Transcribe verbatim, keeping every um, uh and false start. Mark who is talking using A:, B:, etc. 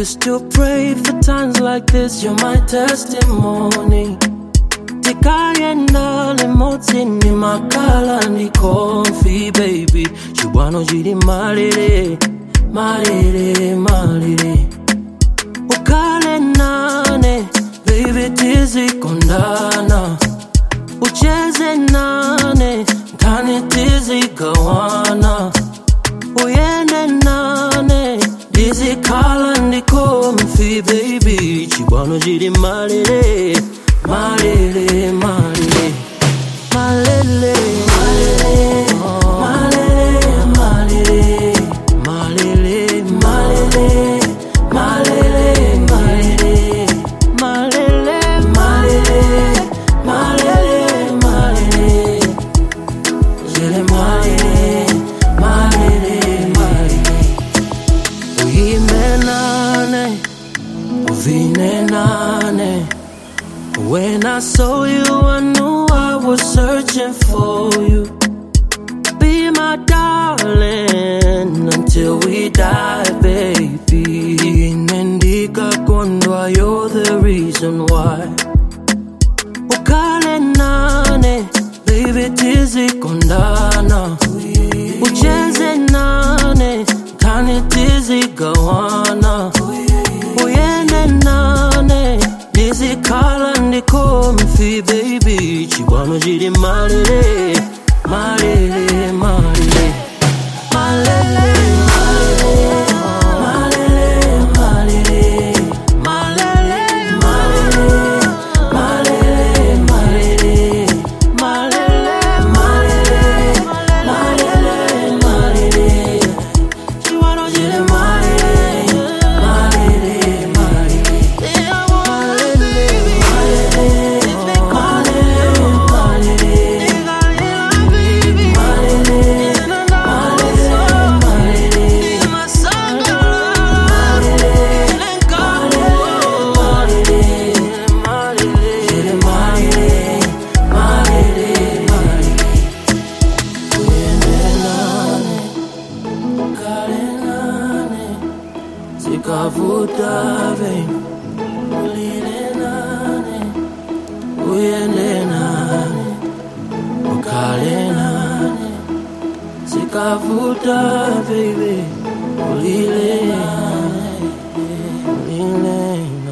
A: used to pray for times like this, you're my testimony. Tikayenda lemoti ni makala ni konfi baby. Shibwano jiri malere, malere, malere. Ukale nane, baby tizi kondana. Ucheze nane, kani tizi gawana. Uyende nane, dizi kala ni konfi baby. Shibwano jiri malere, malele, malele, malele, malele, malele, malele, malele, malele, malele, malele, malele, malele, malele, jele malele, malele, malele. Uyimenane, uvinenane. When I saw you, I knew I was searching for you. Be my darling until we die, baby. Nendika kondwa, you're the reason why. Ukale nane, baby tizi kondana. Ucheze nane, kani tizi gawana. Uyende nane, dizi kala ni komfi baby. Chibwano jiri malele, malele, malele, malele, malele, malele, malele, malele, malele, malele, malele, malele, malele, malele. Chibwano jiri malele, malele, malele. Sikavuta baby, ulile nane, uyende nane, ukale nane. Sikavuta baby, ulile nane, ulile.